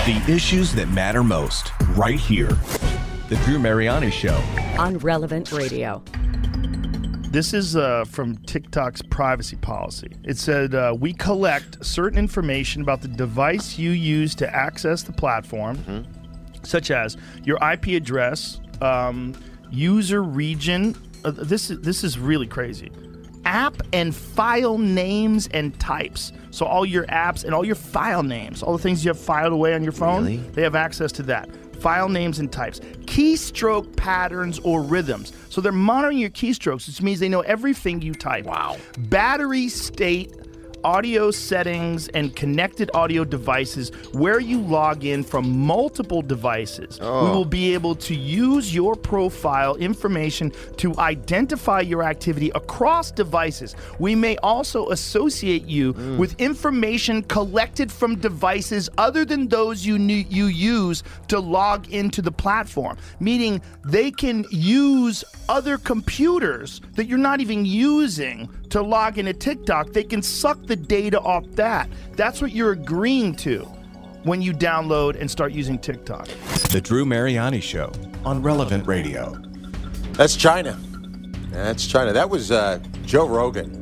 The issues that matter most, right here. The Drew Mariani Show. On Relevant Radio. This is from TikTok's privacy policy. It said, we collect certain information about the device you use to access the platform, such as your IP address, user region. This is really crazy. App and file names and types. So all your apps and all your file names, all the things you have filed away on your phone, they have access to that. File names and types. Keystroke patterns or rhythms. So they're monitoring your keystrokes, which means they know everything you type. Wow. Battery state, audio settings, and connected audio devices where you log in from multiple devices. We will be able to use your profile information to identify your activity across devices. We may also associate you with information collected from devices other than those you use to log into the platform, meaning they can use other computers that you're not even using to log into TikTok. They can suck the data off that. That's what you're agreeing to when you download and start using TikTok. The Drew Mariani Show on Relevant Radio. That's China. That's China. That was Joe Rogan.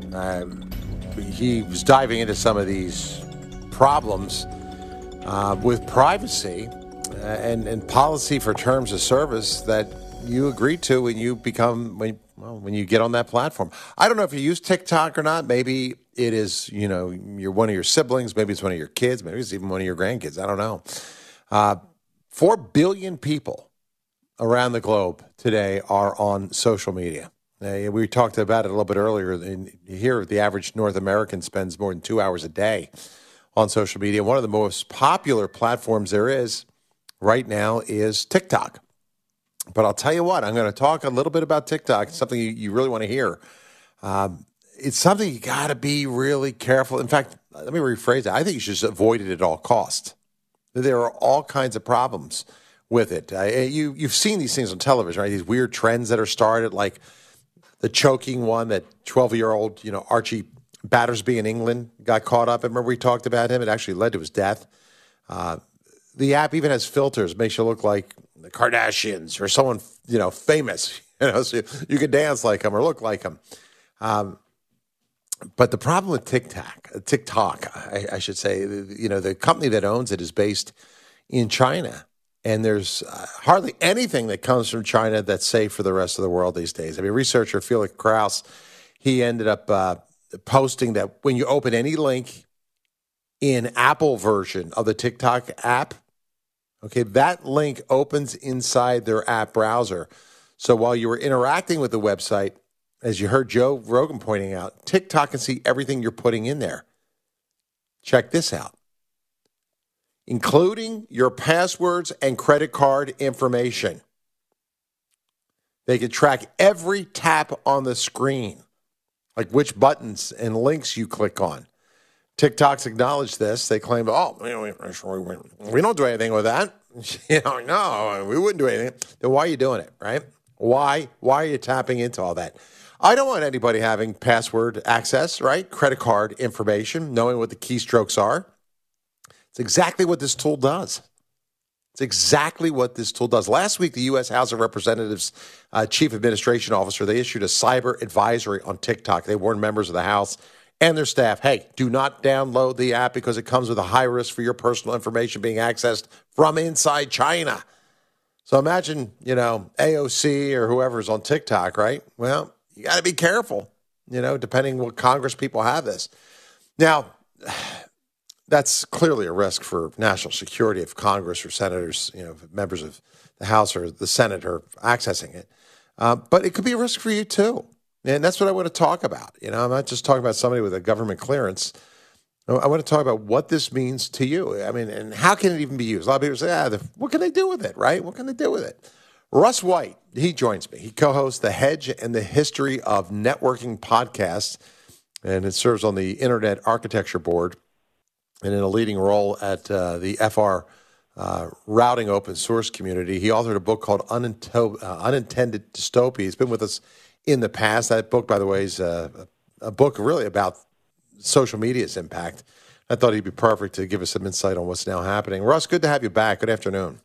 He was diving into some of these problems with privacy and policy for terms of service that you agree to when you become when you get on that platform. I don't know if you use TikTok or not. Maybe it is, you're one of your siblings. Maybe it's one of your kids. Maybe it's even one of your grandkids. I don't know. 4 billion people around the globe today are on social media. We talked about it a little bit earlier. Here, the average North American spends more than 2 hours a day on social media. One of the most popular platforms there is right now is TikTok. But I'll tell you what, I'm going to talk a little bit about TikTok. It's something you really want to hear. It's something you got to be really careful. In fact, let me rephrase it. I think you should just avoid it at all costs. There are all kinds of problems with it. You've seen these things on television, right? These weird trends that are started, like the choking one that 12-year-old, Archie Battersby in England got caught up. Remember we talked about him? It actually led to his death. The app even has filters, makes you look like the Kardashians or someone, famous, so you can dance like them or look like them. But the problem with TikTok, I should say, the company that owns it is based in China. And there's hardly anything that comes from China that's safe for the rest of the world these days. I mean, researcher Felix Krauss, he ended up posting that when you open any link in Apple version of the TikTok app, okay, that link opens inside their app browser. So while you were interacting with the website, as you heard Joe Rogan pointing out, TikTok can see everything you're putting in there. Check this out. Including your passwords and credit card information. They can track every tap on the screen, like which buttons and links you click on. TikTok's acknowledged this. They claim, we don't do anything with that. No, we wouldn't do anything. Then why are you doing it, right? Why are you tapping into all that? I don't want anybody having password access, right? Credit card information, knowing what the keystrokes are. It's exactly what this tool does. Last week, the U.S. House of Representatives Chief Administration Officer, they issued a cyber advisory on TikTok. They warned members of the House and their staff, hey, do not download the app because it comes with a high risk for your personal information being accessed from inside China. So imagine, AOC or whoever's on TikTok, right? Well, you got to be careful, depending what Congress people have this. Now, that's clearly a risk for national security if Congress or senators, members of the House or the Senate are accessing it. But it could be a risk for you too. And that's what I want to talk about. I'm not just talking about somebody with a government clearance. I want to talk about what this means to you. I mean, and how can it even be used? A lot of people say, what can they do with it, right? What can they do with it? Russ White, he joins me. He co-hosts the Hedge and the History of Networking podcast, and it serves on the Internet Architecture Board and in a leading role at the FR routing open source community. He authored a book called Unintended Dystopia. He's been with us in the past. That book, by the way, is a book really about social media's impact I thought he'd be perfect to give us some insight on what's now happening. Russ, good to have you back. Good afternoon.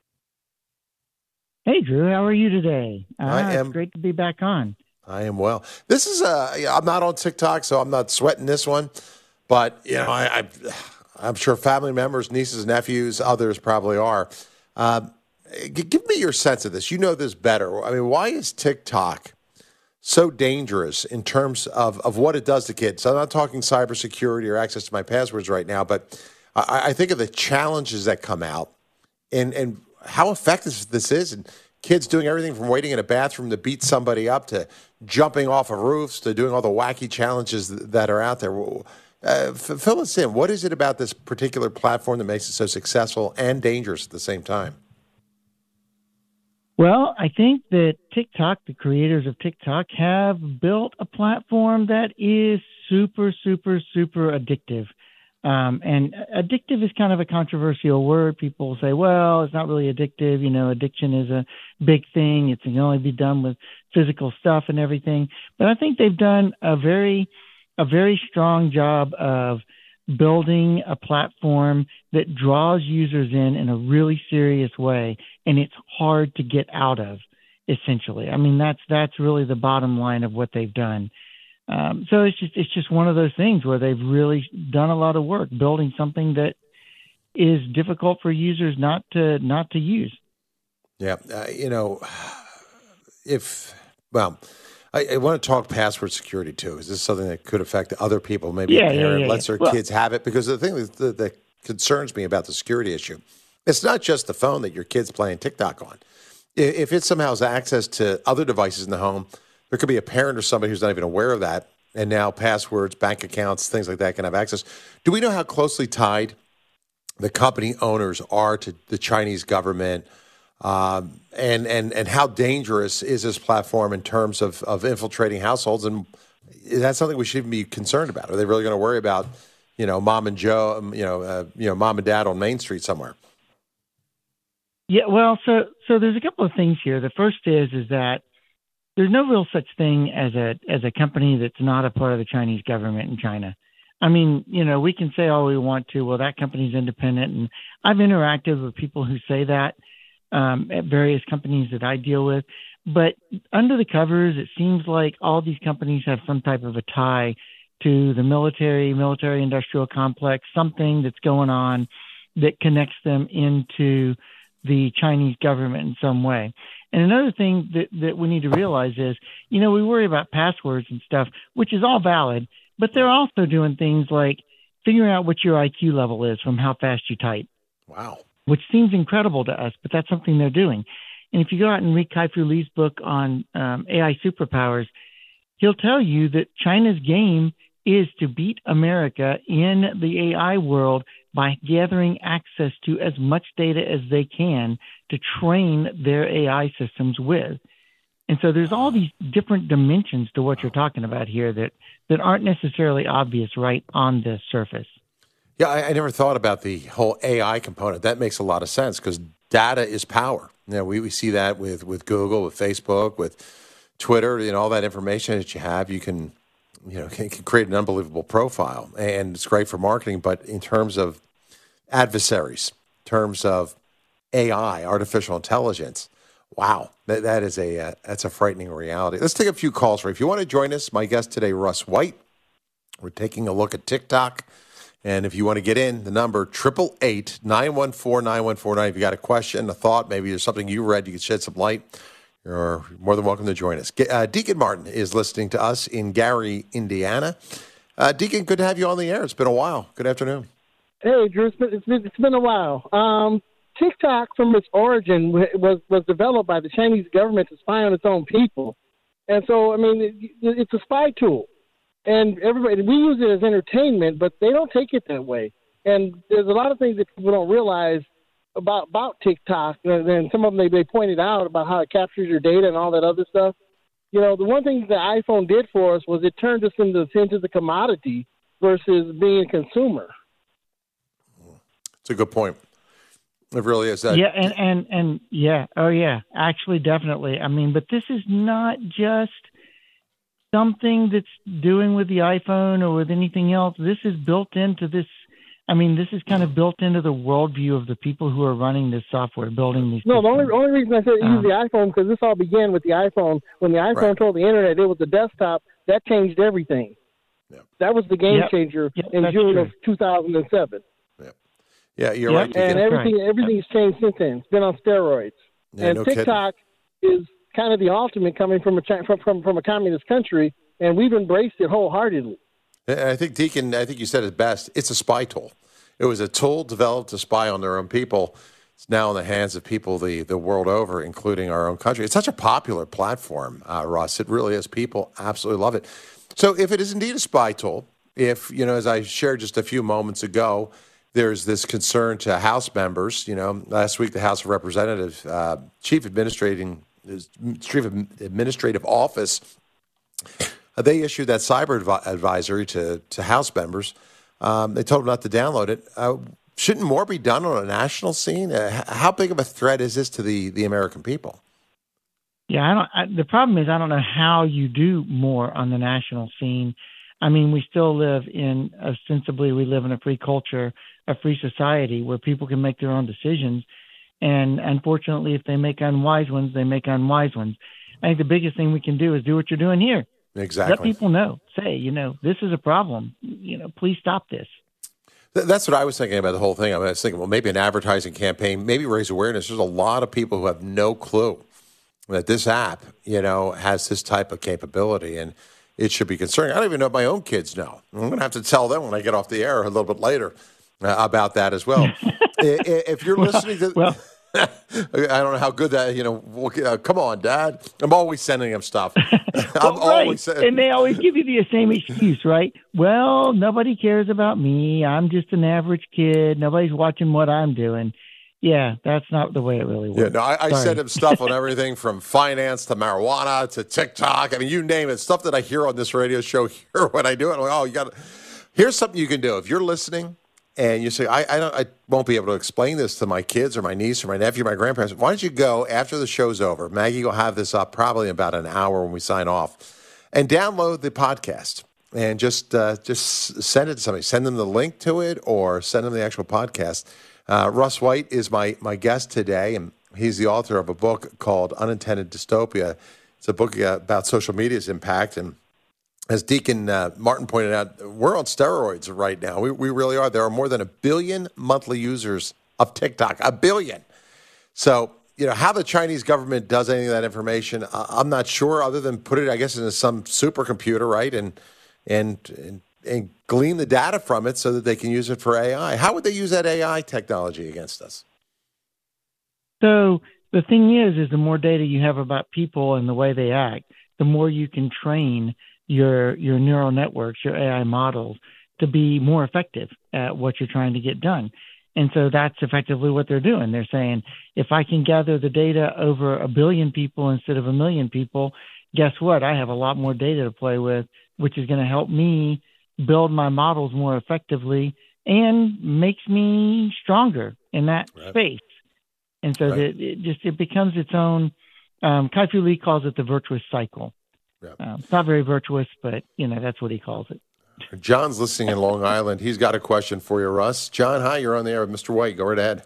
Hey, Drew, how are you today? It's great to be back on. I am well. This is I'm not on TikTok, so I'm not sweating this one. But I'm sure family members, nieces, nephews, others probably are. Give me your sense of this. You know this better. I mean, why is TikTok so dangerous in terms of what it does to kids? So I'm not talking cybersecurity or access to my passwords right now, but I think of the challenges that come out and how effective this is. And kids doing everything from waiting in a bathroom to beat somebody up to jumping off of roofs to doing all the wacky challenges that are out there. Fill us in. What is it about this particular platform that makes it so successful and dangerous at the same time? Well, I think that TikTok, the creators of TikTok, have built a platform that is super, super, super addictive. And addictive is kind of a controversial word. People say, well, it's not really addictive. You know, addiction is a big thing. It can only be done with physical stuff and everything. But I think they've done a very strong job of building a platform that draws users in a really serious way, and it's hard to get out of, essentially. I mean, that's really the bottom line of what they've done. So it's just one of those things where they've really done a lot of work building something that is difficult for users not to use. Yeah, I want to talk password security too. Is this something that could affect other people? Maybe a parent lets their kids have it, because the thing that concerns me about the security issue, it's not just the phone that your kid's playing TikTok on. If it somehow has access to other devices in the home, there could be a parent or somebody who's not even aware of that, and now passwords, bank accounts, things like that can have access. Do we know how closely tied the company owners are to the Chinese government, and how dangerous is this platform in terms of infiltrating households? And is that something we should be concerned about? Are they really going to worry about, Mom and Joe, Mom and Dad on Main Street somewhere? Yeah, well, so there's a couple of things here. The first is that there's no real such thing as a company that's not a part of the Chinese government in China. I mean, we can say all we want to, well, that company's independent. And I've interacted with people who say that at various companies that I deal with. But under the covers, it seems like all these companies have some type of a tie to the military industrial complex, something that's going on that connects them into the Chinese government in some way. And another thing that we need to realize is, we worry about passwords and stuff, which is all valid, but they're also doing things like figuring out what your IQ level is from how fast you type. Wow. Which seems incredible to us, but that's something they're doing. And if you go out and read Kai-Fu Lee's book on AI superpowers, he'll tell you that China's game is to beat America in the AI world by gathering access to as much data as they can to train their AI systems with. And so there's all these different dimensions to what you're talking about here that aren't necessarily obvious right on the surface. Yeah, I never thought about the whole AI component. That makes a lot of sense because data is power. We see that with Google, with Facebook, with Twitter, all that information that you have, you can create an unbelievable profile, and it's great for marketing. But in terms of adversaries, in terms of AI, artificial intelligence, wow, that's a frightening reality. Let's take a few calls. If you want to join us, my guest today, Russ White. We're taking a look at TikTok. And if you want to get in, the number 888-914-9149. If you got a question, a thought, maybe there's something you read, you can shed some light. You're more than welcome to join us. Deacon Martin is listening to us in Gary, Indiana. Deacon, good to have you on the air. It's been a while. Good afternoon. Hey, Drew. It's been a while. TikTok, from its origin, was developed by the Chinese government to spy on its own people. And so, it's a spy tool. And everybody, we use it as entertainment, but they don't take it that way. And there's a lot of things that people don't realize about TikTok. And some of them they pointed out about how it captures your data and all that other stuff. The one thing the iPhone did for us was it turned us into the commodity versus being a consumer. It's a good point. It really is. Yeah, and yeah, oh yeah, actually, definitely. But this is not just something that's doing with the iPhone or with anything else. This is built into this I mean, this is kind of built into the worldview of the people who are running this software, building these No, systems. the only reason I said use the iPhone, because this all began with the iPhone. When the iPhone told the Internet it was a desktop, that changed everything. Yeah. That was the game changer in June of 2007. Yeah, you're right. And everything's changed since then. It's been on steroids. Yeah, and TikTok is kind of the ultimate coming from a communist country, and we've embraced it wholeheartedly. I think, Deacon, you said it best. It's a spy tool. It was a tool developed to spy on their own people. It's now in the hands of people the world over, including our own country. It's such a popular platform, Russ. It really is. People absolutely love it. So if it is indeed a spy tool, if, as I shared just a few moments ago, there's this concern to House members. Last week the House of Representatives Chief Administrative Office, they issued that cyber advisory to House members. They told them not to download it. Shouldn't more be done on a national scene? How big of a threat is this to the American people? Yeah, the problem is I don't know how you do more on the national scene. I mean, we still live in we live in a free culture, a free society where people can make their own decisions. And unfortunately, if they make unwise ones, they make unwise ones. I think the biggest thing we can do is do what you're doing here. Exactly. Let people know. Say, this is a problem. Please stop this. That's what I was thinking about the whole thing. I was thinking, well, maybe an advertising campaign, maybe raise awareness. There's a lot of people who have no clue that this app, has this type of capability, and it should be concerning. I don't even know if my own kids know. I'm going to have to tell them when I get off the air a little bit later about that as well. If you're listening to... I don't know how good that, come on, Dad. I'm always sending them stuff. And they always give you the same excuse, right? Well, nobody cares about me. I'm just an average kid. Nobody's watching what I'm doing. Yeah, that's not the way it really works. Yeah, no, I send him stuff on everything from finance to marijuana to TikTok. I mean, you name it. Stuff that I hear on this radio show here when I do it. I'm like, here's something you can do. If you're listening, and you say, I won't be able to explain this to my kids or my niece or my nephew or my grandparents. Why don't you go after the show's over? Maggie will have this up probably in about an hour when we sign off, and download the podcast and just send it to somebody. Send them the link to it or send them the actual podcast. Russ White is my guest today, and he's the author of a book called Unintended Dystopia. It's a book about social media's impact, and as Deacon Martin pointed out, we're on steroids right now. We really are. There are more than 1 billion monthly users of TikTok. 1 billion. So, how the Chinese government does any of that information, I'm not sure, other than put it, I guess, into some supercomputer, right, and glean the data from it so that they can use it for AI. How would they use that AI technology against us? So the thing is the more data you have about people and the way they act, the more you can train your neural networks, your AI models, to be more effective at what you're trying to get done. And so that's effectively what they're doing. They're saying, if I can gather the data over 1 billion people instead of 1 million people, guess what? I have a lot more data to play with, which is going to help me build my models more effectively and makes me stronger in that space. And so it becomes its own, Kai-Fu Lee calls it the virtuous cycle. It's not very virtuous, but, that's what he calls it. John's listening in Long Island. He's got a question for you, Russ. John, hi, you're on the air with Mr. White. Go right ahead.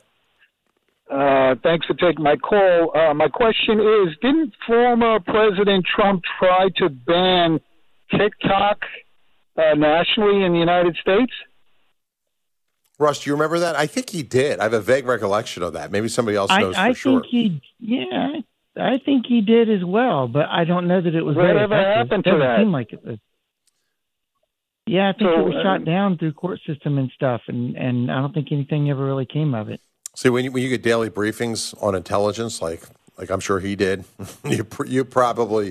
Thanks for taking my call. My question is, didn't former President Trump try to ban TikTok nationally in the United States? Russ, do you remember that? I think he did. I have a vague recollection of that. Maybe somebody else knows for sure. I think he did as well, but I don't know that it was very effective. Whatever happened to that? Seem like it was. Yeah, I think it was shot down through court system and stuff, and I don't think anything ever really came of it. See, when you get daily briefings on intelligence, like I'm sure he did, you probably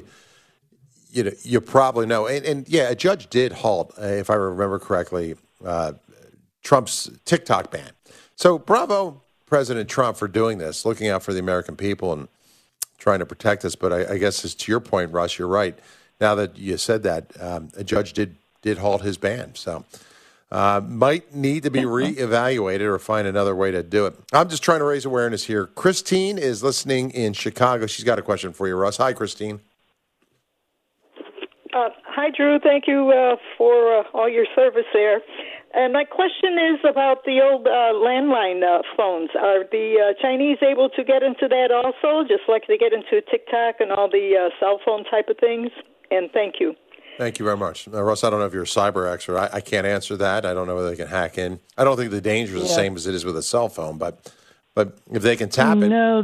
know. And yeah, a judge did halt, if I remember correctly, Trump's TikTok ban. So bravo, President Trump, for doing this, looking out for the American people and trying to protect us. But I guess it's to your point, Russ, you're right. Now that you said that, a judge did halt his ban. So might need to be reevaluated or find another way to do it. I'm just trying to raise awareness here. Christine is listening in Chicago. She's got a question for you, Russ. Hi, Christine. Hi, Drew. Thank you for all your service there. And my question is about the old landline phones. Are the Chinese able to get into that also, just like they get into TikTok and all the cell phone type of things? And thank you. Thank you very much. Russ, I don't know if you're a cyber expert. I can't answer that. I don't know whether they can hack in. I don't think the danger is the same as it is with a cell phone, but if they can tap it. No,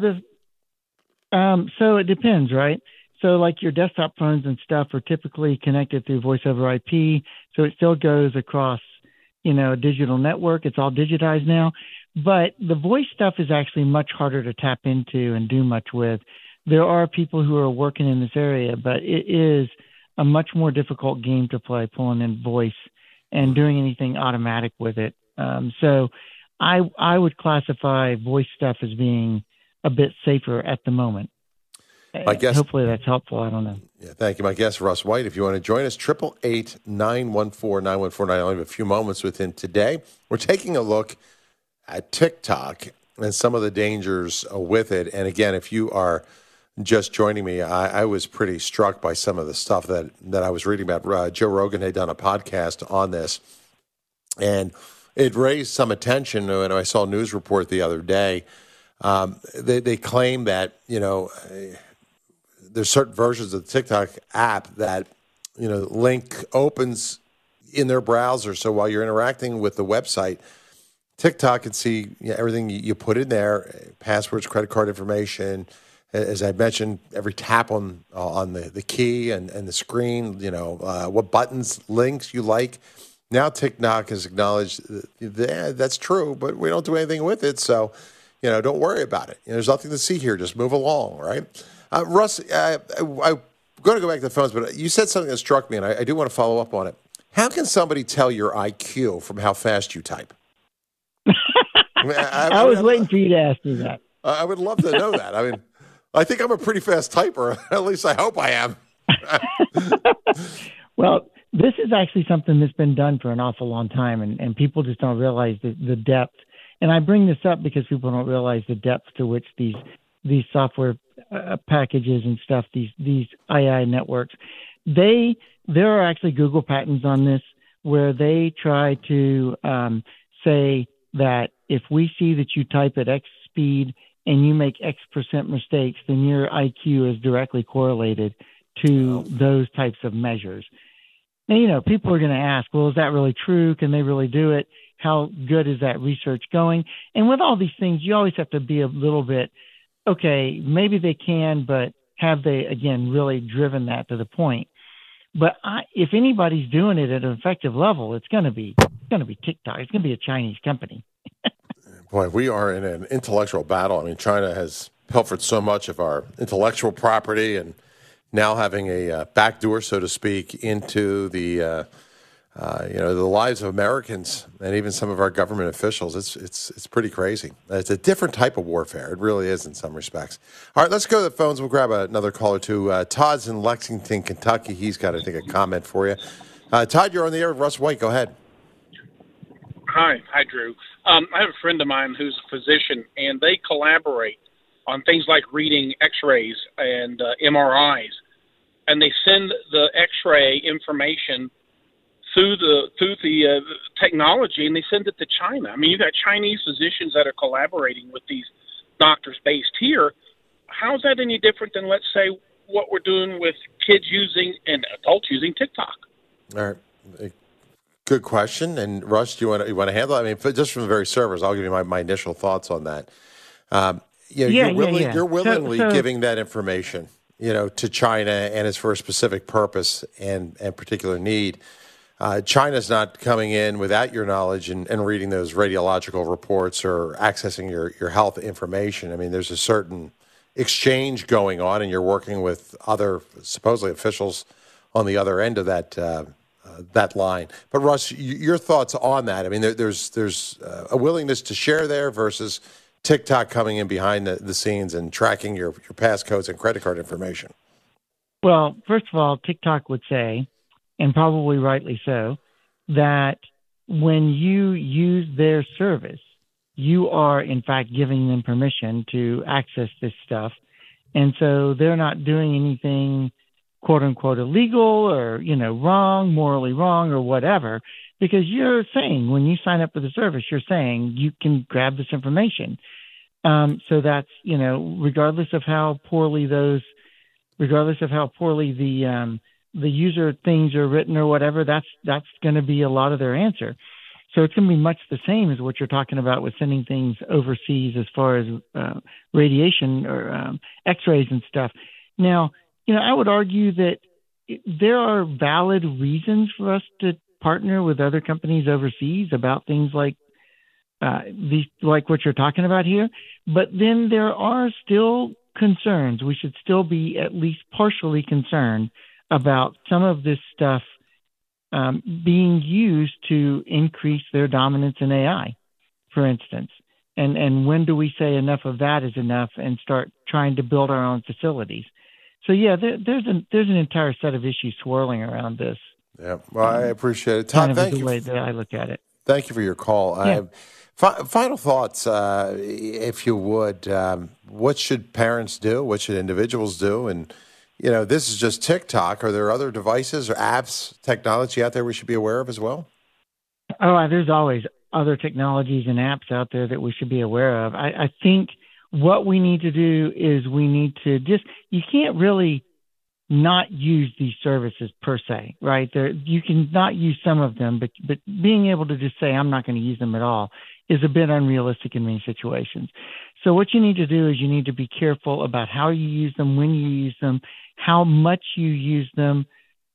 so it depends, right? So like your desktop phones and stuff are typically connected through voice over IP, so it still goes across, a digital network. It's all digitized now. But the voice stuff is actually much harder to tap into and do much with. There are people who are working in this area, but it is a much more difficult game to play, pulling in voice and doing anything automatic with it. So I would classify voice stuff as being a bit safer at the moment. I guess, hopefully that's helpful. I don't know. Yeah, thank you. My guest, Russ White. If you want to join us, 888-914-9149. I only have a few moments with him today. We're taking a look at TikTok and some of the dangers with it. And again, if you are just joining me, I was pretty struck by some of the stuff that I was reading about. Joe Rogan had done a podcast on this, and it raised some attention when I saw a news report the other day. They claim that, there's certain versions of the TikTok app that, link opens in their browser. So while you're interacting with the website, TikTok can see everything you put in there, passwords, credit card information. As I mentioned, every tap on the key and the screen, what buttons, links you like. Now TikTok has acknowledged that's true, but we don't do anything with it. So, don't worry about it. There's nothing to see here. Just move along, right? Russ, I'm going to go back to the phones, but you said something that struck me, and I do want to follow up on it. How can somebody tell your IQ from how fast you type? I was waiting for you to ask me that. I would love to know that. I mean, I think I'm a pretty fast typer. At least I hope I am. Well, this is actually something that's been done for an awful long time, and people just don't realize the depth. And I bring this up because people don't realize the depth to which these software packages and stuff, these AI networks, there are actually Google patents on this where they try to say that if we see that you type at X speed and you make X percent mistakes, then your IQ is directly correlated to those types of measures. Now, people are going to ask, well, is that really true? Can they really do it? How good is that research going? And with all these things, you always have to be a little bit, okay, maybe they can, but have they, again, really driven that to the point? But if anybody's doing it at an effective level, it's going to be TikTok. It's going to be a Chinese company. Boy, we are in an intellectual battle. I mean, China has pilfered so much of our intellectual property, and now having a backdoor, so to speak, into the lives of Americans and even some of our government officials. It's pretty crazy. It's a different type of warfare. It really is in some respects. All right, let's go to the phones. We'll grab another caller too. Todd's in Lexington, Kentucky. He's got, I think, a comment for you. Todd, you're on the air with Russ White. Go ahead. Hi, Drew. I have a friend of mine who's a physician, and they collaborate on things like reading X-rays and MRIs, and they send the X-ray information through the technology, and they send it to China. I mean, you've got Chinese physicians that are collaborating with these doctors based here. How is that any different than, let's say, what we're doing with kids using and adults using TikTok? All right. Good question. And Russ, do you want to handle it? I mean, just from the very servers, I'll give you my initial thoughts on that. You're willingly giving that information, to China, and it's for a specific purpose and particular need. China's not coming in without your knowledge and reading those radiological reports or accessing your health information. I mean, there's a certain exchange going on, and you're working with other supposedly officials on the other end of that line. But Russ, your thoughts on that? I mean, there's a willingness to share there versus TikTok coming in behind the scenes and tracking your passcodes and credit card information. Well, first of all, TikTok would say, and probably rightly so, that when you use their service, you are, in fact, giving them permission to access this stuff. And so they're not doing anything, quote unquote, illegal or, wrong, morally wrong or whatever. because you're saying when you sign up for the service, you're saying you can grab this information. So that's, regardless of how poorly the user things are written or whatever, that's going to be a lot of their answer. So it's going to be much the same as what you're talking about with sending things overseas as far as radiation or X-rays and stuff. Now, I would argue that there are valid reasons for us to partner with other companies overseas about things like like what you're talking about here. But then there are still concerns. We should still be at least partially concerned about some of this stuff being used to increase their dominance in AI, for instance. And when do we say enough of that is enough and start trying to build our own facilities? So yeah, there's an entire set of issues swirling around this. Yeah, well, I appreciate it, Tom. Thank you. The way that I look at it. Thank you for your call. Yeah. Final thoughts, if you would. What should parents do? What should individuals do? And this is just TikTok. Are there other devices or apps, technology out there we should be aware of as well? Oh, there's always other technologies and apps out there that we should be aware of. I think what we need to do is we need to you can't really not use these services per se, right? You can not use some of them, but being able to just say, I'm not going to use them at all is a bit unrealistic in many situations. So what you need to do is you need to be careful about how you use them, when you use them, how much you use them,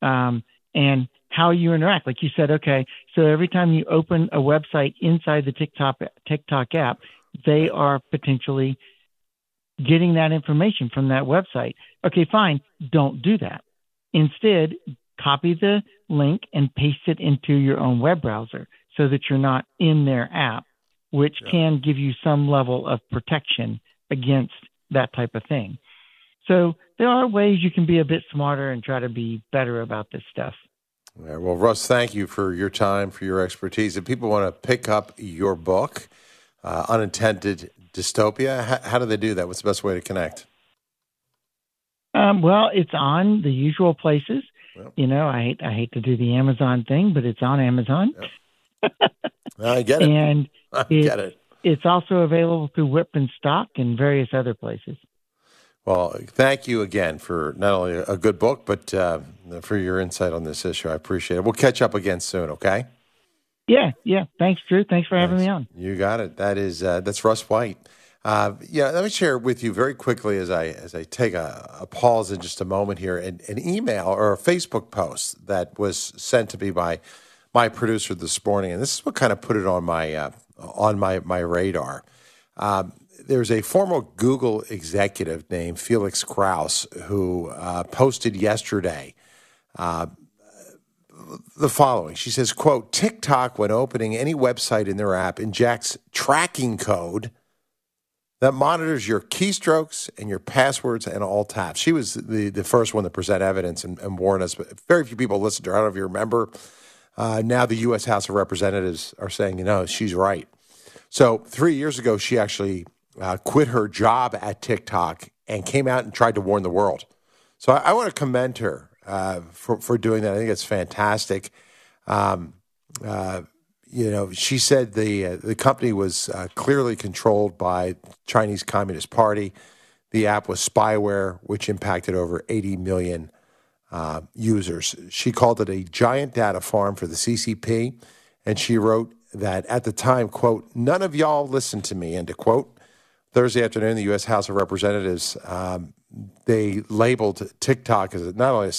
and how you interact. Like you said, okay, so every time you open a website inside the TikTok app, they are potentially getting that information from that website. Okay, fine. Don't do that. Instead, copy the link and paste it into your own web browser so that you're not in their app, which can give you some level of protection against that type of thing. So there are ways you can be a bit smarter and try to be better about this stuff. Yeah, well, Russ, thank you for your time, for your expertise. If people want to pick up your book, Unintended Dystopia, how do they do that? What's the best way to connect? Well, it's on the usual places. Yep. I hate to do the Amazon thing, but it's on Amazon. Yep. I get it. And I get it. It's also available through Whip and Stock and various other places. Well, thank you again for not only a good book, but for your insight on this issue. I appreciate it. We'll catch up again soon, okay? Yeah. Thanks, Drew. Thanks for having me on. You got it. That's Russ White. Let me share with you very quickly as I take a pause in just a moment here, an email or a Facebook post that was sent to me by my producer this morning, and this is what kind of put it on my radar. There's a former Google executive named Felix Krause who posted yesterday the following. She says, quote, TikTok, when opening any website in their app, injects tracking code that monitors your keystrokes and your passwords and all taps. She was the first one to present evidence and warn us, but very few people listened to her. I don't know if you remember. Now the U.S. House of Representatives are saying, she's right. So 3 years ago, she actually quit her job at TikTok and came out and tried to warn the world. So I want to commend her for doing that. I think it's fantastic. She said the company was clearly controlled by Chinese Communist Party. The app was spyware, which impacted over 80 million users. She called it a giant data farm for the CCP, and she wrote that at the time, quote, none of y'all listened to me, end of quote. Thursday afternoon, the U.S. House of Representatives, they labeled TikTok as not only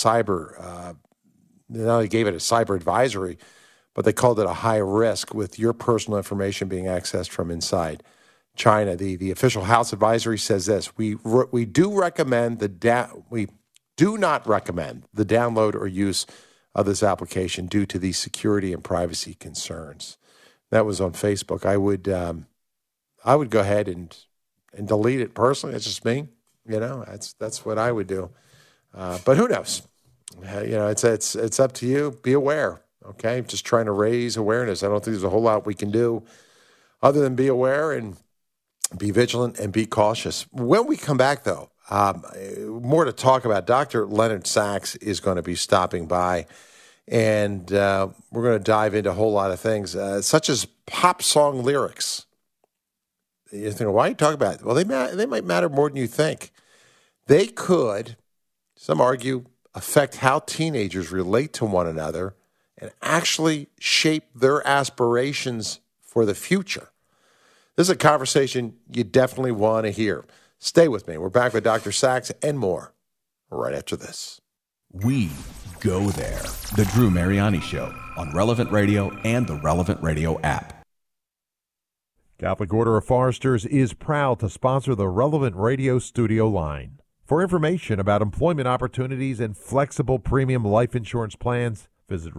gave it a cyber advisory, but they called it a high risk with your personal information being accessed from inside China. The official House advisory says this: we do recommend we do not recommend the download or use of this application due to the security and privacy concerns. That was on Facebook. I would go ahead and delete it personally. It's just me. That's what I would do. But who knows? It's up to you. Be aware. Okay, just trying to raise awareness. I don't think there's a whole lot we can do other than be aware and be vigilant and be cautious. When we come back, though, more to talk about. Dr. Leonard Sachs is going to be stopping by And we're going to dive into a whole lot of things, such as pop song lyrics. You think, why are you talking about it? Well, they might matter more than you think. They could, some argue, affect how teenagers relate to one another and actually shape their aspirations for the future. This is a conversation you definitely want to hear. Stay with me. We're back with Dr. Sachs and more right after this. We go there. The Drew Mariani Show on Relevant Radio and the Relevant Radio app. Catholic Order of Foresters is proud to sponsor the Relevant Radio studio line. For information about employment opportunities and flexible premium life insurance plans, visit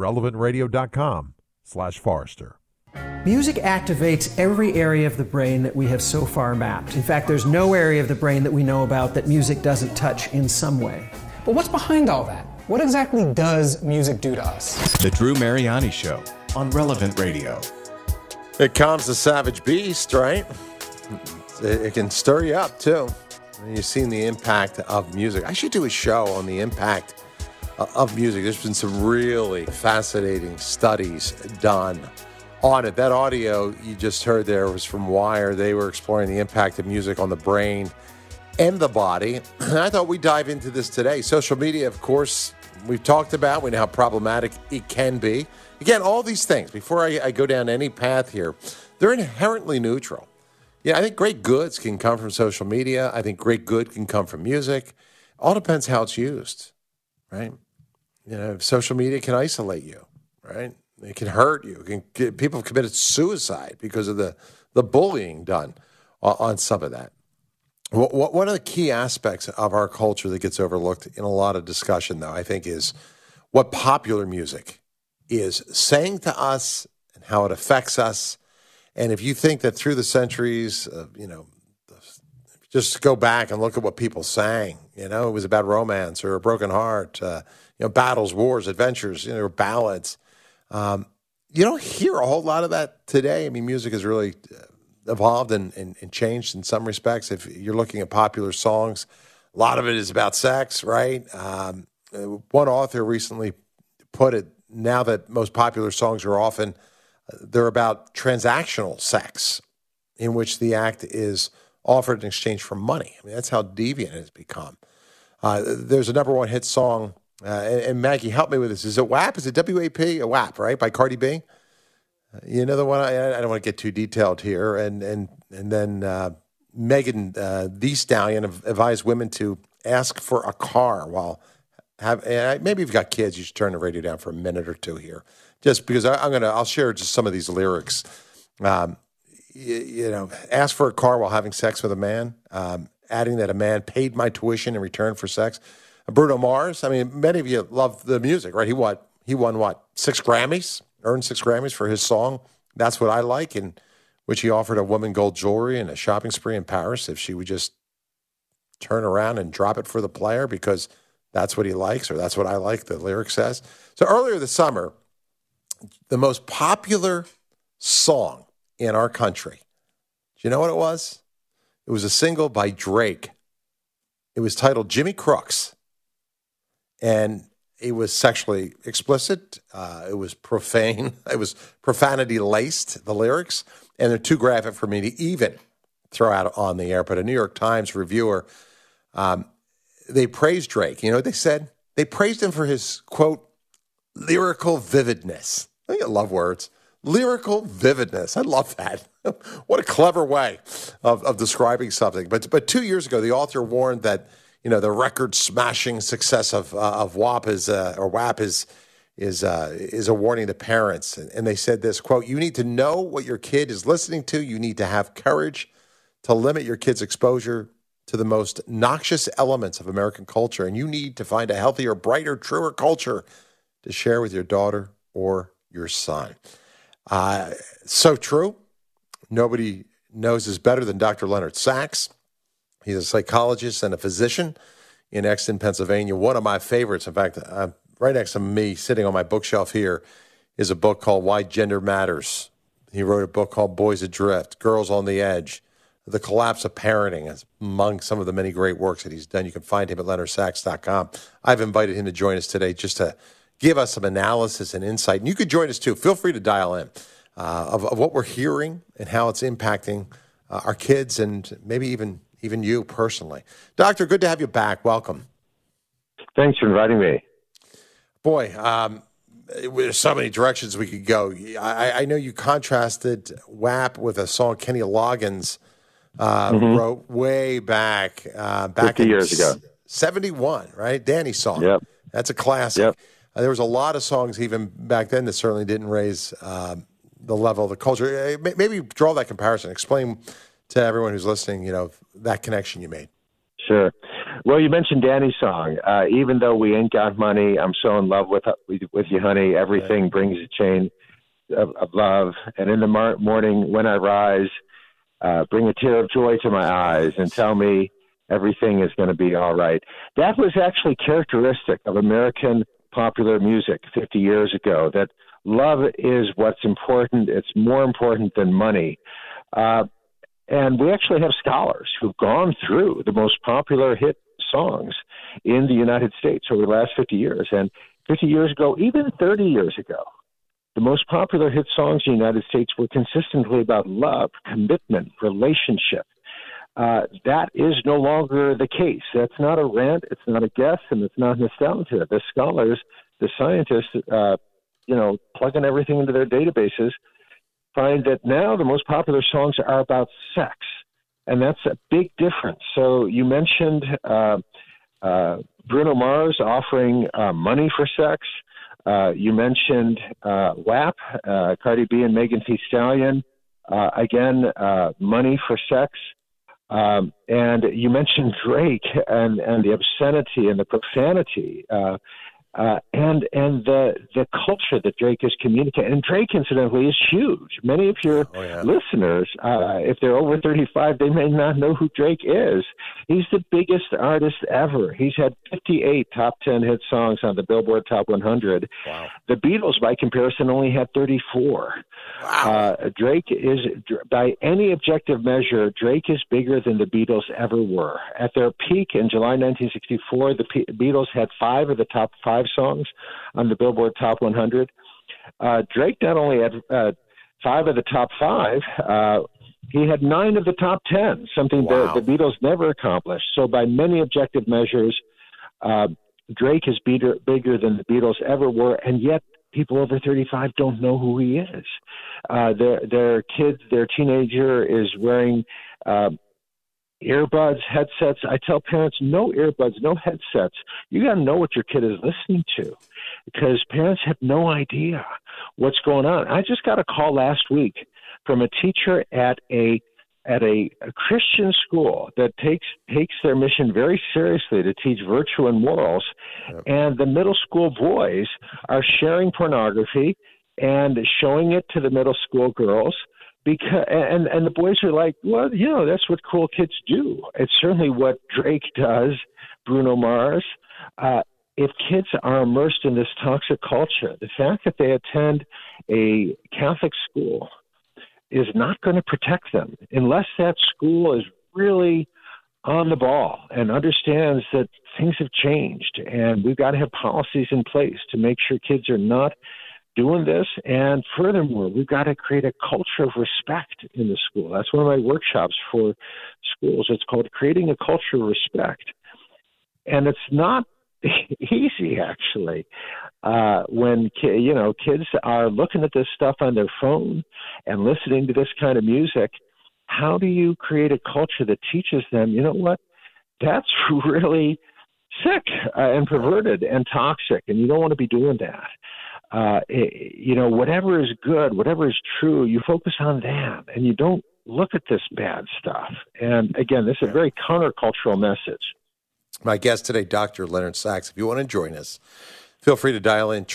relevantradio.com/Forester. Music activates every area of the brain that we have so far mapped. In fact, there's no area of the brain that we know about that music doesn't touch in some way. But what's behind all that? What exactly does music do to us? The Drew Mariani Show on Relevant Radio. It calms the savage beast, right? It can stir you up, too. You've seen the impact of music. I should do a show on the impact of music. There's been some really fascinating studies done on it. That audio you just heard there was from Wire. They were exploring the impact of music on the brain and the body. I thought we'd dive into this today. Social media, of course, we've talked about. We know how problematic it can be. Again, all these things, before I go down any path here, they're inherently neutral. Yeah, I think great goods can come from social media. I think great good can come from music. All depends how it's used, right? You know, social media can isolate you, right? It can hurt you. People have committed suicide because of the bullying done on some of that. One of the key aspects of our culture that gets overlooked in a lot of discussion, though, I think, is what popular music is saying to us and how it affects us. And if you think that through the centuries, just go back and look at what people sang, it was about romance or a broken heart, battles, wars, adventures, ballads. You don't hear a whole lot of that today. I mean, music has really evolved and changed in some respects. If you're looking at popular songs, a lot of it is about sex, right? One author recently put it, now that most popular songs are often, they're about transactional sex, in which the act is offered in exchange for money. I mean, that's how deviant it has become. There's a number one hit song, and Maggie, help me with this. Is it WAP? Is it W-A-P? A WAP, right? By Cardi B? You know the one? I don't want to get too detailed here. And then Megan Thee Stallion advised women to ask for a car while maybe if you've got kids, you should turn the radio down for a minute or two here, just because I'll share just some of these lyrics. Ask for a car while having sex with a man, adding that a man paid my tuition in return for sex. Bruno Mars, I mean, many of you love the music, right? He won 6 Grammys, earned 6 Grammys for his song, That's What I Like, in which he offered a woman gold jewelry and a shopping spree in Paris if she would just turn around and drop it for the player because that's what he likes, or that's what I like, the lyric says. So earlier this summer, the most popular song in our country, do you know what it was? It was a single by Drake. It was titled Jimmy Crooks. And it was sexually explicit. It was profane. It was profanity-laced, the lyrics. And they're too graphic for me to even throw out on the air. But a New York Times reviewer, they praised Drake. You know what they said? They praised him for his, quote, lyrical vividness. I think I love words. Lyrical vividness. I love that. What a clever way of describing something. But 2 years ago, the author warned that, the record-smashing success of WAP is a warning to parents. And they said this, quote, you need to know what your kid is listening to. You need to have courage to limit your kid's exposure to the most noxious elements of American culture. And you need to find a healthier, brighter, truer culture to share with your daughter or your son. So true. Nobody knows this better than Dr. Leonard Sachs. He's a psychologist and a physician in Exton, Pennsylvania. One of my favorites, in fact, right next to me, sitting on my bookshelf here, is a book called Why Gender Matters. He wrote a book called Boys Adrift, Girls on the Edge, The Collapse of Parenting, is among some of the many great works that he's done. You can find him at leonardsachs.com. I've invited him to join us today just to give us some analysis and insight. And you could join us too. Feel free to dial in of what we're hearing and how it's impacting our kids and maybe even you personally. Doctor, good to have you back. Welcome. Thanks for inviting me. Boy, there's so many directions we could go. I know you contrasted WAP with a song Kenny Loggins wrote way back 50 years ago. 71, right? Danny's song. Yep. That's a classic. Yep. There was a lot of songs even back then that certainly didn't raise the level of the culture. Maybe draw that comparison. Explain to everyone who's listening, that connection you made. Sure. Well, you mentioned Danny's song. Even though we ain't got money, I'm so in love with you, honey. Everything brings a chain of love. And in the morning when I rise, bring a tear of joy to my eyes and tell me everything is going to be all right. That was actually characteristic of American popular music 50 years ago, that love is what's important. It's more important than money. And we actually have scholars who've gone through the most popular hit songs in the United States over the last 50 years. And 50 years ago, even 30 years ago, the most popular hit songs in the United States were consistently about love, commitment, relationship. That is no longer the case. That's not a rant, it's not a guess, and it's not nostalgia. The scholars, the scientists, plugging everything into their databases, find that now the most popular songs are about sex, and that's a big difference. So you mentioned Bruno Mars offering money for sex. You mentioned WAP, Cardi B and Megan Thee Stallion, again, money for sex. And you mentioned Drake and the obscenity and the profanity, and the culture that Drake is communicating. And Drake, incidentally, is huge. Many of your listeners, if they're over 35, they may not know who Drake is. He's the biggest artist ever. He's had 58 top 10 hit songs on the Billboard Top 100. Wow. The Beatles, by comparison, only had 34. Wow. Drake is, by any objective measure, Drake is bigger than the Beatles ever were. At their peak in July 1964, the Beatles had 5 of the top 5 songs on the Billboard Top 100. Drake not only had 5 of the top 5, he had 9 of the top 10, something that the Beatles never accomplished. So by many objective measures, Drake is bigger than the Beatles ever were, and yet people over 35 don't know who he is. Their kids, their teenager is wearing earbuds, headsets. I tell parents, no earbuds, no headsets. You got to know what your kid is listening to, because parents have no idea what's going on. I just got a call last week from a teacher at a Christian school that takes their mission very seriously to teach virtue and morals, and the middle school boys are sharing pornography and showing it to the middle school girls. Because and the boys are like, well, that's what cool kids do. It's certainly what Drake does, Bruno Mars. If kids are immersed in this toxic culture, the fact that they attend a Catholic school is not going to protect them unless that school is really on the ball and understands that things have changed, and we've got to have policies in place to make sure kids are not doing this. And furthermore, we've got to create a culture of respect in the school. That's one of my workshops for schools. It's called Creating a Culture of Respect. And it's not easy, actually, when kids are looking at this stuff on their phone and listening to this kind of music. How do you create a culture that teaches them, you know what, that's really sick and perverted and toxic, and you don't want to be doing that. Whatever is good, whatever is true, you focus on that, and you don't look at this bad stuff. And again, this is a very countercultural message. My guest today, Dr. Leonard Sax. If you want to join us, feel free to dial in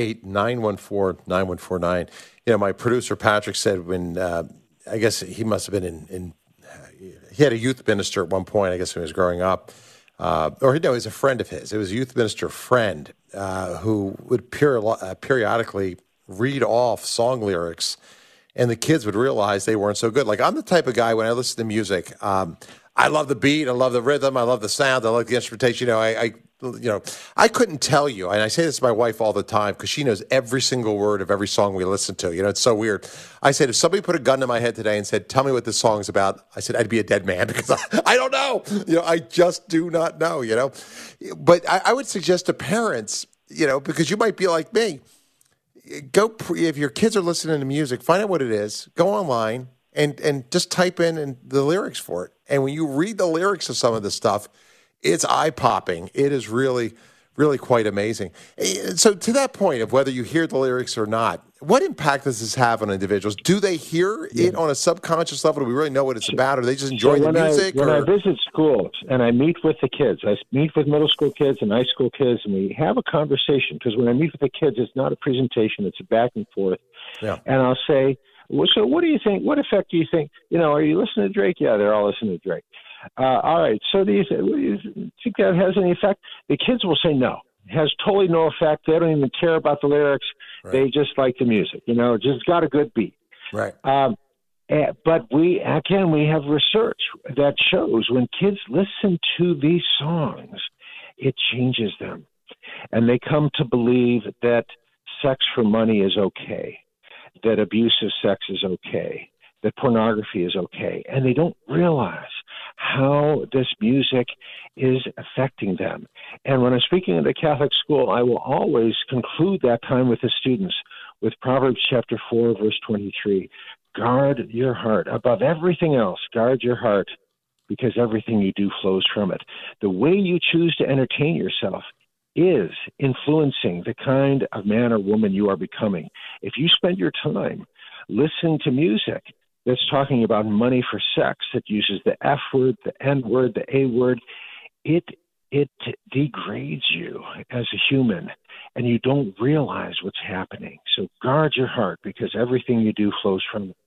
888-914-9149. My producer Patrick said when I guess he must have been he had a youth minister at one point, I guess when he was growing up. He's a friend of his. It was a youth minister friend who would periodically read off song lyrics, and the kids would realize they weren't so good. Like, I'm the type of guy, when I listen to music, I love the beat, I love the rhythm, I love the sound, I like the instrumentation. I I couldn't tell you, and I say this to my wife all the time because she knows every single word of every song we listen to. It's so weird. I said, if somebody put a gun to my head today and said, tell me what this song's about, I said, I'd be a dead man because I don't know. I just do not know, But I would suggest to parents, because you might be like me, if your kids are listening to music, find out what it is, go online and just type in the lyrics for it. And when you read the lyrics of some of this stuff, it's eye-popping. It is really, really quite amazing. So to that point of whether you hear the lyrics or not, what impact does this have on individuals? Do they hear it on a subconscious level? Do we really know what it's about? Or are they just enjoying the music? When I visit schools and I meet with the kids, I meet with middle school kids and high school kids, and we have a conversation. Because when I meet with the kids, it's not a presentation. It's a back and forth. Yeah. And I'll say, well, so what do you think? What effect do you think? Are you listening to Drake? Yeah, they're all listening to Drake. All right. So do you think that has any effect? The kids will say no. It has totally no effect. They don't even care about the lyrics. Right. They just like the music. Just got a good beat. Right. But we have research that shows when kids listen to these songs, it changes them. And they come to believe that sex for money is okay, that abusive sex is okay, that pornography is okay. And they don't realize how this music is affecting them. And when I'm speaking at a Catholic school, I will always conclude that time with the students with Proverbs chapter 4, verse 23. Guard your heart. Above everything else, guard your heart, because everything you do flows from it. The way you choose to entertain yourself is influencing the kind of man or woman you are becoming. If you spend your time listening to music that's talking about money for sex, that uses the F word, the N word, the A word, it degrades you as a human, and you don't realize what's happening. So guard your heart, because everything you do flows from it.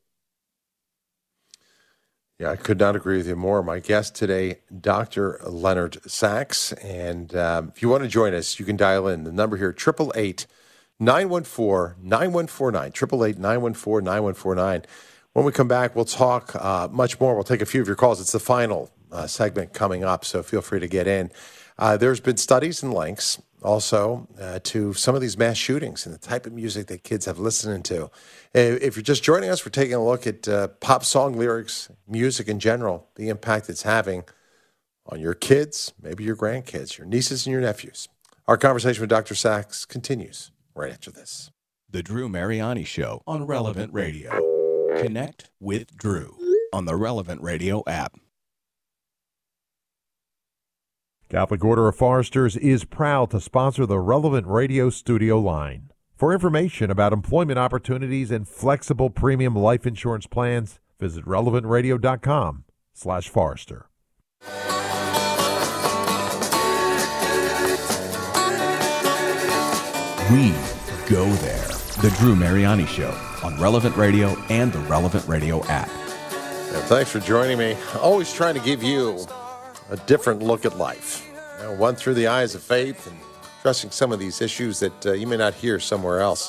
Yeah, I could not agree with you more. My guest today, Dr. Leonard Sax. And if you want to join us, you can dial in. The number here, 888-914-9149, 888-914-9149. When we come back, we'll talk much more. We'll take a few of your calls. It's the final segment coming up, so feel free to get in. There's been studies and links also to some of these mass shootings and the type of music that kids have listening to. If you're just joining us, we're taking a look at pop song lyrics, music in general, the impact it's having on your kids, maybe your grandkids, your nieces and your nephews. Our conversation with Dr. Sax continues right after this. The Drew Mariani Show on Relevant Radio. Connect with Drew on the Relevant Radio app. Catholic Order of Foresters is proud to sponsor the Relevant Radio studio line. For information about employment opportunities and flexible premium life insurance plans, visit relevantradio.com/Forester. We go there. The Drew Mariani Show on Relevant Radio and the Relevant Radio app. Thanks for joining me. Always trying to give you a different look at life. One through the eyes of faith and addressing some of these issues that you may not hear somewhere else.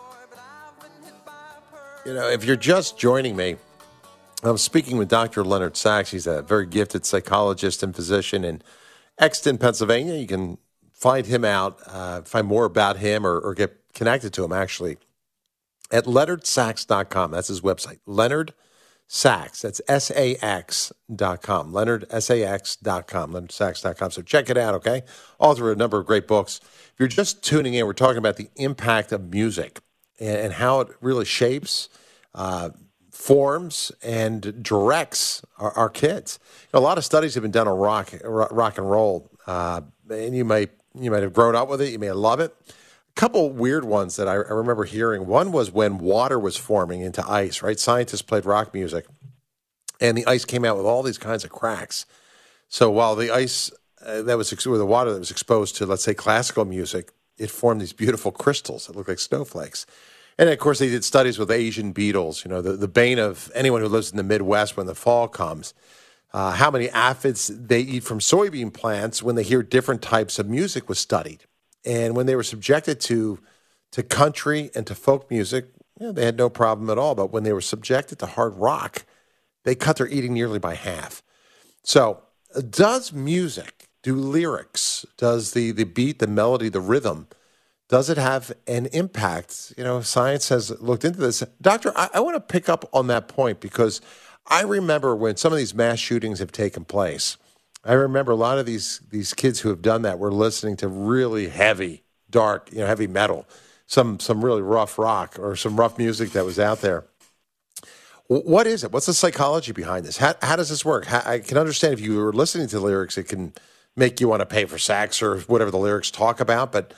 If you're just joining me, I'm speaking with Dr. Leonard Sax. He's a very gifted psychologist and physician in Exton, Pennsylvania. You can find him out, find more about him or get connected to him, actually, at LeonardSax.com. That's his website. Leonard Sax. That's SAX.com. LeonardSax.com. LeonardSax.com. So check it out, okay? Author of a number of great books. If you're just tuning in, we're talking about the impact of music and how it really shapes, forms, and directs our kids. A lot of studies have been done on rock and roll, and you might have grown up with it. You may love it. A couple weird ones that I remember hearing. One was when water was forming into ice, right? Scientists played rock music, and the ice came out with all these kinds of cracks. So while the ice or the water that was exposed to, let's say, classical music, it formed these beautiful crystals that look like snowflakes. And, of course, they did studies with Asian beetles, the bane of anyone who lives in the Midwest when the fall comes. How many aphids they eat from soybean plants when they hear different types of music was studied. And when they were subjected to country and to folk music, they had no problem at all. But when they were subjected to hard rock, they cut their eating nearly by half. So do do lyrics, does the beat, the melody, the rhythm, does it have an impact? You know, science has looked into this. Doctor, I want to pick up on that point because I remember when some of these mass shootings have taken place, I remember a lot of these kids who have done that were listening to really heavy, dark, heavy metal, some really rough rock or some rough music that was out there. What is it? What's the psychology behind this? How does this work? I can understand if you were listening to lyrics, it can make you want to pay for sex or whatever the lyrics talk about, but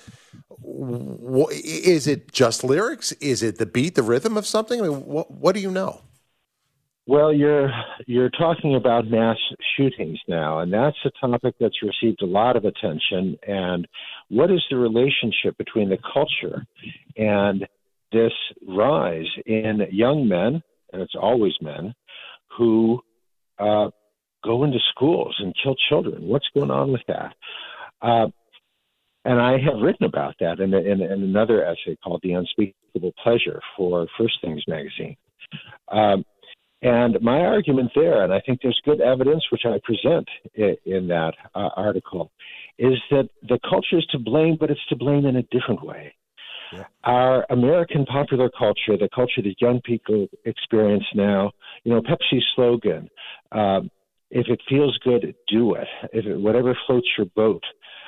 is it just lyrics? Is it the beat, the rhythm of something? I mean, what do you know? Well, you're talking about mass shootings now, and that's a topic that's received a lot of attention. And what is the relationship between the culture and this rise in young men, and it's always men, who go into schools and kill children? What's going on with that? And I have written about that in another essay called The Unspeakable Pleasure for First Things magazine. And my argument there, and I think there's good evidence, which I present in that article, is that the culture is to blame, but it's to blame in a different way. Yeah. Our American popular culture, the culture that young people experience now, Pepsi's slogan, if it feels good, do it. Whatever floats your boat,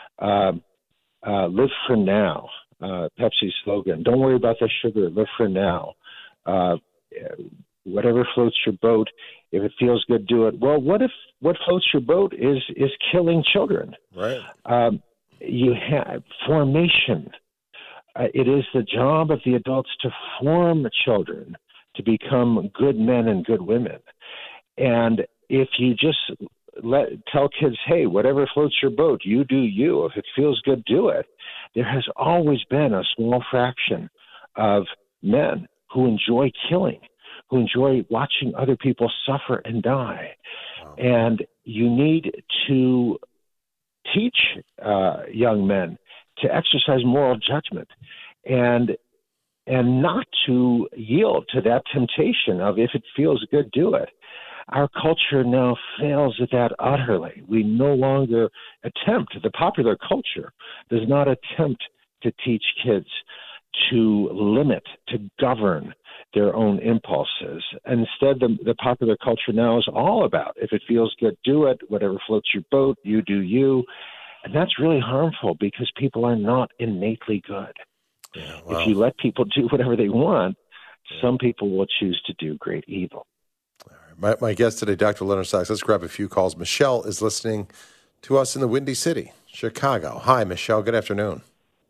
live for now. Pepsi's slogan, don't worry about the sugar, live for now. Whatever floats your boat, if it feels good, do it. Well, what if what floats your boat is killing children? Right. You have formation. It is the job of the adults to form children to become good men and good women. And if you just tell kids, hey, whatever floats your boat, you do you. If it feels good, do it. There has always been a small fraction of men who enjoy killing, who enjoy watching other people suffer and die. Wow. And you need to teach young men to exercise moral judgment and not to yield to that temptation of if it feels good, do it. Our culture now fails at that utterly. We no longer attempt, the popular culture does not attempt to teach kids to limit, to govern their own impulses. Instead, the popular culture now is all about, if it feels good, do it. Whatever floats your boat, you do you. And that's really harmful because people are not innately good. Yeah, wow. If you let people do whatever they want, some people will choose to do great evil. All right. My guest today, Dr. Leonard Sax. Let's grab a few calls. Michelle is listening to us in the Windy City, Chicago. Hi, Michelle. Good afternoon.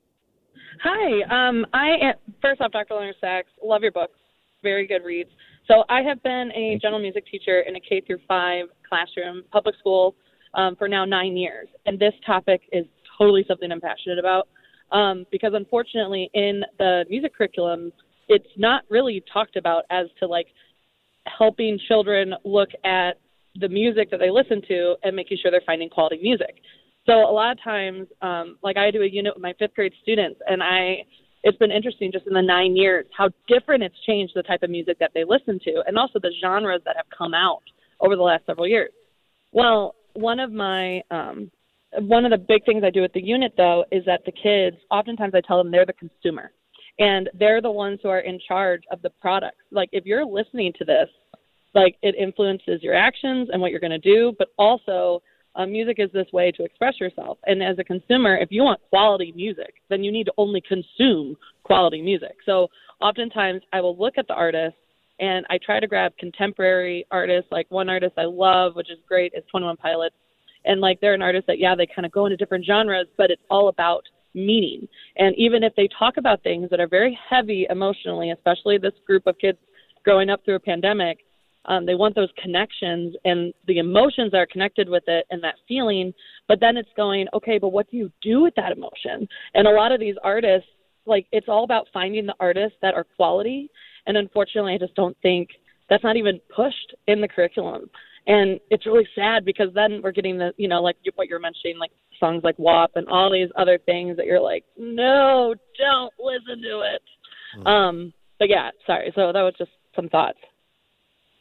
Hi. First off, Dr. Leonard Sax, love your books. Very good reads. So I have been a general music teacher in a K-5 classroom, public school, for now 9 years. And this topic is totally something I'm passionate about because unfortunately in the music curriculum, it's not really talked about as to like helping children look at the music that they listen to and making sure they're finding quality music. So a lot of times, like I do a unit with my 5th grade students, and it's been interesting just in the 9 years how different it's changed the type of music that they listen to and also the genres that have come out over the last several years. Well, one of the big things I do with the unit, though, is that the kids, oftentimes I tell them they're the consumer, and they're the ones who are in charge of the product. Like, if you're listening to this, like, it influences your actions and what you're going to do, but also music is this way to express yourself. And as a consumer, if you want quality music, then you need to only consume quality music. So oftentimes I will look at the artist, and I try to grab contemporary artists. Like one artist I love, which is great, is 21 Pilots. And like they're an artist that, they kind of go into different genres, but it's all about meaning. And even if they talk about things that are very heavy emotionally, especially this group of kids growing up through a pandemic, they want those connections and the emotions that are connected with it and that feeling. But then it's going, okay, but what do you do with that emotion? And a lot of these artists, like, it's all about finding the artists that are quality. And unfortunately, I just don't think that's not even pushed in the curriculum. And it's really sad because then we're getting the, like what you're mentioning, like songs like WAP and all these other things that you're like, no, don't listen to it. But yeah, sorry. So that was just some thoughts.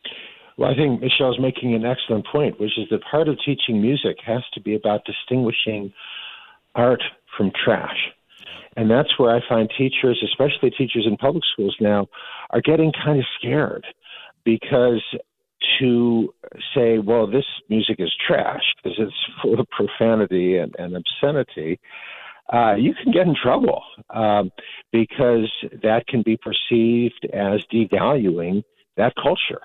Well, I think Michelle's making an excellent point, which is that part of teaching music has to be about distinguishing art from trash. And that's where I find teachers, especially teachers in public schools now, are getting kind of scared, because to say, well, this music is trash because it's full of profanity and obscenity, you can get in trouble because that can be perceived as devaluing that culture.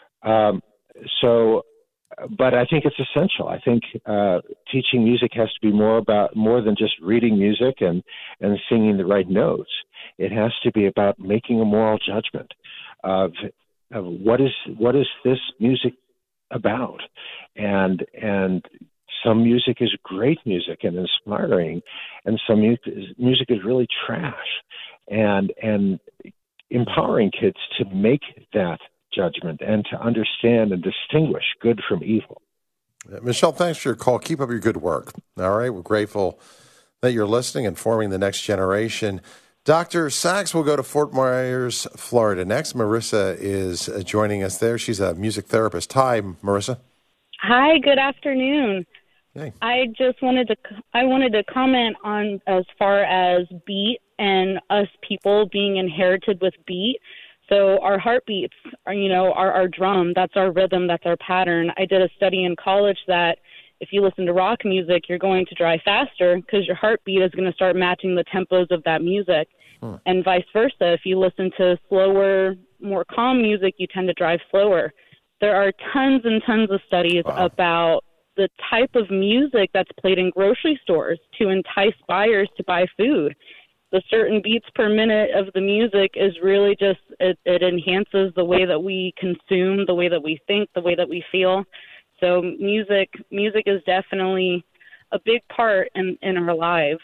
But I think it's essential. I think teaching music has to be more than just reading music and singing the right notes. It has to be about making a moral judgment of what is this music about, and some music is great music and inspiring, and some music is really trash, and empowering kids to make that judgment and to understand and distinguish good from evil. Michelle, thanks for your call. Keep up your good work. All right, we're grateful that you're listening and forming the next generation. Dr. Sachs will go to Fort Myers, Florida next. Marissa is joining us there. She's a music therapist. Hi, Marissa. Hi, good afternoon. Hey. I wanted to comment on as far as beat and us people being inherited with beat. So our heartbeats are, our drum. That's our rhythm. That's our pattern. I did a study in college that if you listen to rock music, you're going to drive faster because your heartbeat is going to start matching the tempos of that music, and vice versa. If you listen to slower, more calm music, you tend to drive slower. There are tons and tons of studies about the type of music that's played in grocery stores to entice buyers to buy food. The certain beats per minute of the music is really just, it enhances the way that we consume, the way that we think, the way that we feel. So music is definitely a big part in our lives.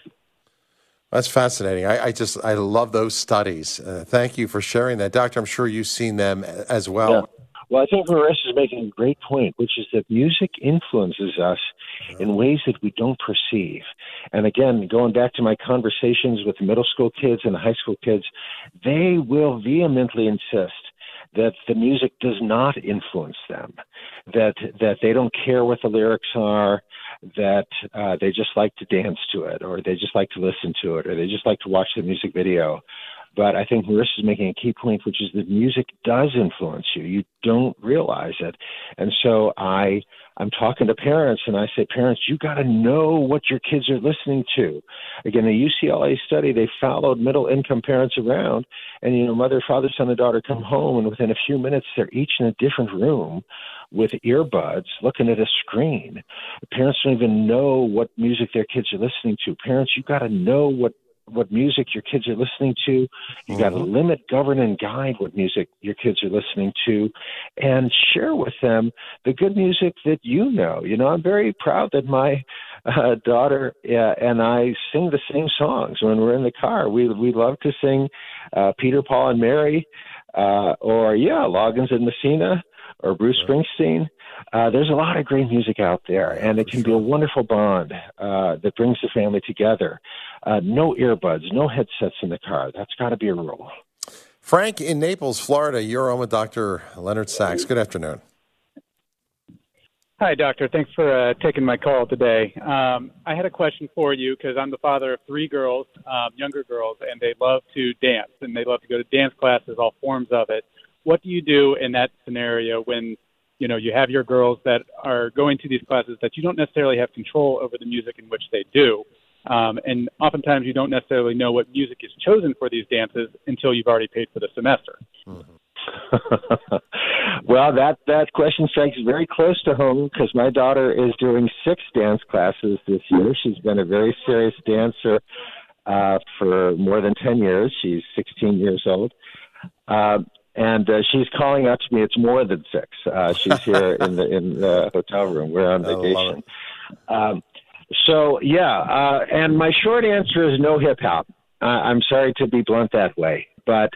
That's fascinating. I love those studies. Thank you for sharing that. Doctor, I'm sure you've seen them as well. Yeah. Well, I think Marissa is making a great point, which is that music influences us in ways that we don't perceive. And again, going back to my conversations with the middle school kids and the high school kids, they will vehemently insist that the music does not influence them, that they don't care what the lyrics are, that they just like to dance to it, or they just like to listen to it, or they just like to watch the music video. But I think Marissa is making a key point, which is that music does influence you. You don't realize it. And so I'm talking to parents, and I say, parents, you got to know what your kids are listening to. Again, the UCLA study, they followed middle-income parents around, and, mother, father, son, and daughter come home, and within a few minutes, they're each in a different room with earbuds looking at a screen. The parents don't even know what music their kids are listening to. Parents, you got to know what music your kids are listening to. You got to limit, govern, and guide what music your kids are listening to, and share with them the good music that you know. I'm very proud that my daughter and I sing the same songs when we're in the car. We love to sing Peter, Paul, and Mary, or Loggins and Messina, or Bruce Springsteen. There's a lot of great music out there, and it can be a wonderful bond that brings the family together. No earbuds, no headsets in the car. That's got to be a rule. Frank in Naples, Florida, you're on with Dr. Leonard Sachs. Good afternoon. Hi, Doctor. Thanks for taking my call today. I had a question for you because I'm the father of 3 girls, younger girls, and they love to dance, and they love to go to dance classes, all forms of it. What do you do in that scenario when you have your girls that are going to these classes that you don't necessarily have control over the music in which they do? And oftentimes you don't necessarily know what music is chosen for these dances until you've already paid for the semester. Well, that question strikes very close to home because my daughter is doing 6 dance classes this year. She's been a very serious dancer for more than 10 years. She's 16 years old. And she's calling out to me. It's more than 6. She's here in the hotel room. We're on vacation. And my short answer is no hip hop. I'm sorry to be blunt that way, but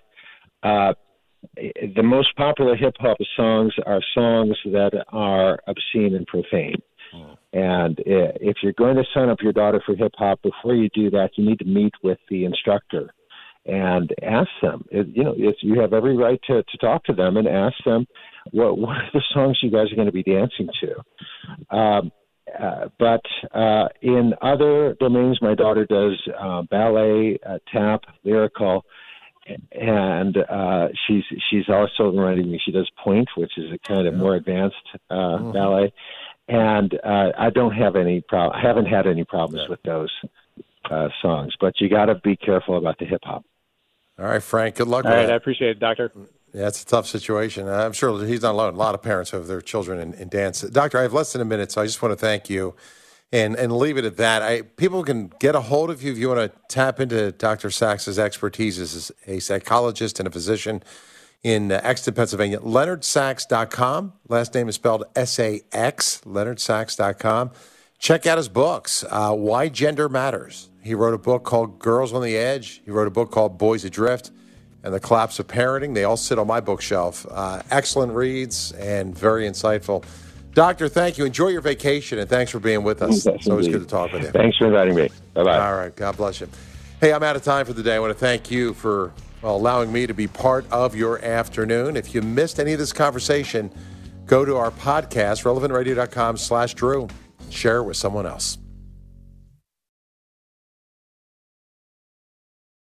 the most popular hip hop songs are songs that are obscene and profane. And if you're going to sign up your daughter for hip hop, before you do that, you need to meet with the instructor and ask them. You have every right to talk to them and ask them what are the songs you guys are going to be dancing to. But in other domains, my daughter does ballet, tap, lyrical, and she's also reminding me she does pointe, which is a kind of more advanced ballet. And I don't have any I haven't had any problems with those songs. But you got to be careful about the hip hop. All right, Frank. Good luck. All right, I appreciate it, Doctor. Yeah, it's a tough situation. I'm sure he's not alone. A lot of parents have their children in dance. Doctor, I have less than a minute, so I just want to thank you and leave it at that. People can get a hold of you if you want to tap into Dr. Sachs's expertise as a psychologist and a physician in Exton, Pennsylvania. LeonardSachs.com. Last name is spelled S-A-X, LeonardSachs.com. Check out his books, Why Gender Matters. He wrote a book called Girls on the Edge. He wrote a book called Boys Adrift and The Collapse of Parenting. They all sit on my bookshelf. Excellent reads and very insightful. Doctor, thank you. Enjoy your vacation, and thanks for being with us. Yes, it's always indeed. good to talk with you. Thanks for inviting me. Bye-bye. All right. God bless you. Hey, I'm out of time for the day. I want to thank you for allowing me to be part of your afternoon. If you missed any of this conversation, go to our podcast, relevantradio.com/Drew. Share it with someone else.